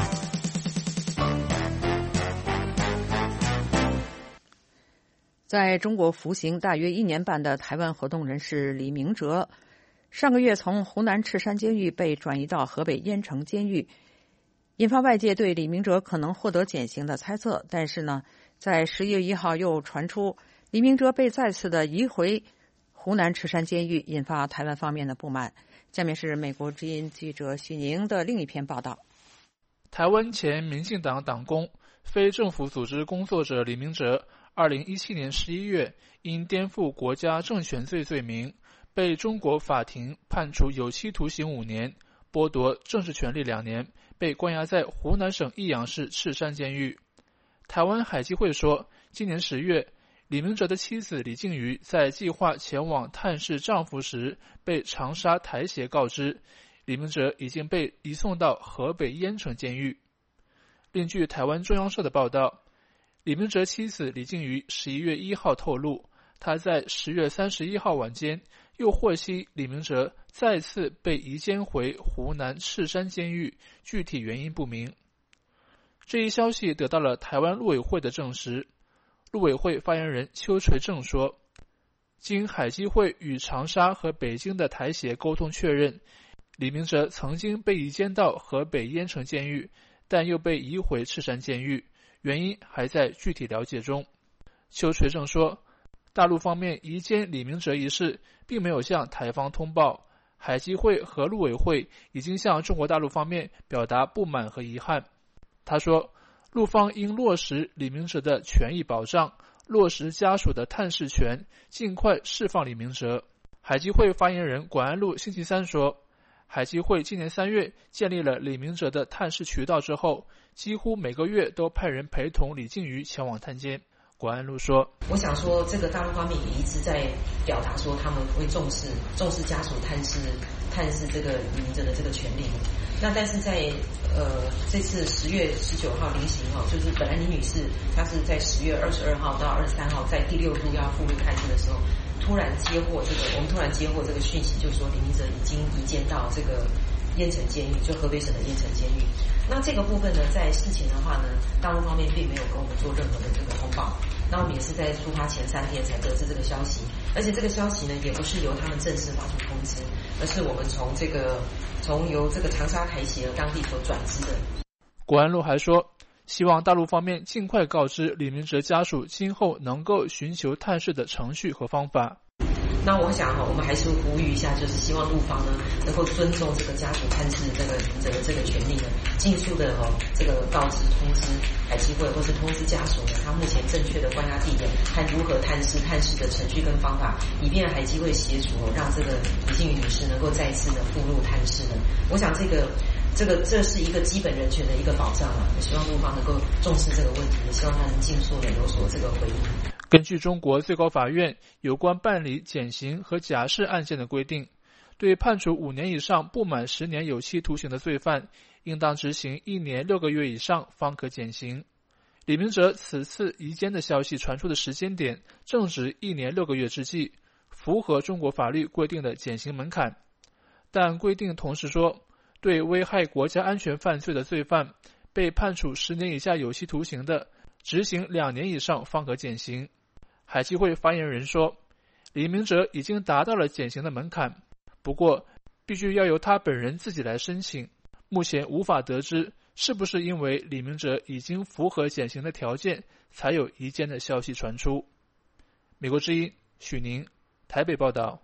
在中国服刑大约1年半的台湾活动人士李明哲，上个月从湖南赤山监狱被转移到河北燕城监狱，引发外界对李明哲可能获得减刑的猜测。但是呢，在10月1号又传出李明哲被再次的移回湖南赤山监狱，引发台湾方面的不满。下面是美国之音记者许宁的另一篇报道。 台湾前民进党党工、非政府组织工作者李明哲2017年11月因颠覆国家政权罪罪名，被中国法庭判处有期徒刑5年，剥夺政治权利2年，被关押在湖南省益阳市赤山监狱。台湾海基会说，今年10月，李明哲的妻子李静瑜在计划前往探视丈夫时，被长沙台协告知，李明哲已经被移送到河北燕城监狱。另据台湾中央社的报道，李明哲妻子李静瑜11月1号透露，他在10月31号晚间又获悉李明哲再次被移监回湖南赤山监狱，具体原因不明。这一消息得到了台湾陆委会的证实。陆委会发言人邱垂正说，经海基会与长沙和北京的台协沟通确认，李明哲曾经被移监到河北燕城监狱，但又被移回赤山监狱，原因还在具体了解中。邱垂正说，大陆方面移监李明哲一事并没有向台方通报，海基会和陆委会已经向中国大陆方面表达不满和遗憾。他说，陆方应落实李明哲的权益保障，落实家属的探视权，尽快释放李明哲。海基会发言人管安路星期三说，海基会今年3月建立了李明哲的探视渠道之后，几乎每个月都派人陪同李静瑜前往探监。管安路说， 我想说这个大陆方面也一直在表达说他们会重视家属探视这个李明哲的这个权利。那但是在这次10月19号临刑就是本来李女士她是在10月22号到23号在第6度要赴陆探视的时候，我们突然接获这个讯息，就是说李明哲已经移监到这个燕城监狱，就河北省的燕城监狱。那这个部分呢，在事情的话呢，大陆方面并没有跟我们做任何的这个通报。那我们也是在出发前3天才得知这个消息，而且这个消息呢，也不是由他们正式发出通知，而是我们从由这个长沙台协当地所转知的。 管安路还说，希望大陆方面尽快告知李明哲家属今后能够寻求探视的程序和方法。 那我想我们还是呼吁一下，就是希望陆方呢能够尊重这个家属探视这个李明哲的这个权利呢，尽速的这个告知通知海基会或是通知家属呢，他目前正确的关押地点和如何探视的程序跟方法，以便海基会协助让这个李静瑜女士能够再次的赴陆探视呢。我想这是一个基本人权的一个保障我希望陆方能够重视这个问题，也希望他能尽速的有所这个回应。 根据中国最高法院有关办理减刑和假释案件的规定，对判处5年以上不满10年有期徒刑的罪犯，应当执行1年6个月以上方可减刑。李明哲此次移监的消息传出的时间点正值1年6个月之际，符合中国法律规定的减刑门槛。但规定同时说，对危害国家安全犯罪的罪犯， 被判处10年以下有期徒刑的，执行2年以上方可减刑。海基会发言人说，李明哲已经达到了减刑的门槛，不过必须要由他本人自己来申请，目前无法得知是不是因为李明哲已经符合减刑的条件，才有移监的消息传出。美国之音许宁台北报道。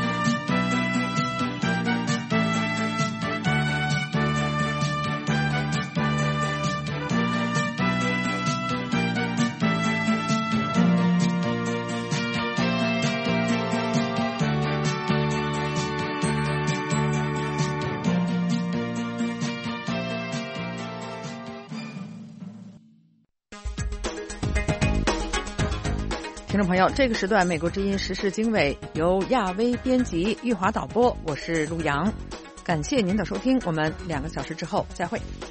听众朋友，这个时段美国之音时事经纬由亚威编辑，玉华导播，我是陆阳，感谢您的收听，我们2个小时之后再会。